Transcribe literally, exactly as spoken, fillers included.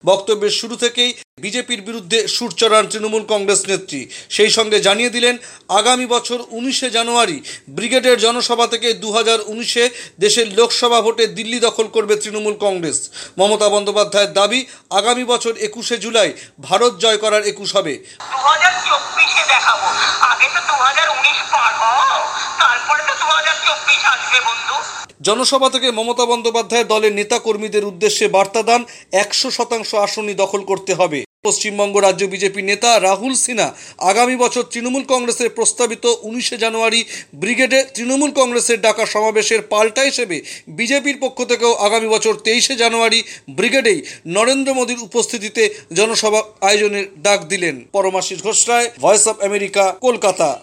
বক্তব্যের শুরু থেকেই বিজেপির বিরুদ্ধে সুর চড়ান তৃণমূল কংগ্রেস নেত্রী। সেই সঙ্গে জানিয়ে দিলেন আগামী বছর উনিশে জানুয়ারি ব্রিগেডের জনসভা থেকে দু হাজার উনিশে দেশের লোকসভা ভোটে দিল্লি দখল করবে তৃণমূল কংগ্রেস। মমতা বন্দ্যোপাধ্যায়ের দাবি, আগামী বছর একুশে জুলাই ভারত জয় করার একুশ হবে। দু হাজার চব্বিশে দেখাবো, আগে তো দু হাজার উনিশ পার হও, তারপরে তো দু হাজার চব্বিশ আসবে বন্ধু। জনসভা থেকে মমতা বন্দ্যোপাধ্যায়ের দলের নেতা কর্মীদের উদ্দেশ্যে বার্তা দেন একশো শতাংশ আসনই দখল করতে হবে। পশ্চিমবঙ্গ রাজ্য বিজেপি নেতা রাহুল সিনহা আগামী বছর তৃণমূল কংগ্রেসের প্রস্তাবিত উনিশে জানুয়ারি ব্রিগেডে তৃণমূল কংগ্রেসের ডাকা সমাবেশের পাল্টা হিসেবে বিজেপির পক্ষ থেকেও আগামী বছর তেইশে জানুয়ারি ব্রিগেডেই নরেন্দ্র মোদীর উপস্থিতিতে জনসভা আয়োজনের ডাক দিলেন। Paramashis Ghosh Roy, voice of America, Kolkata.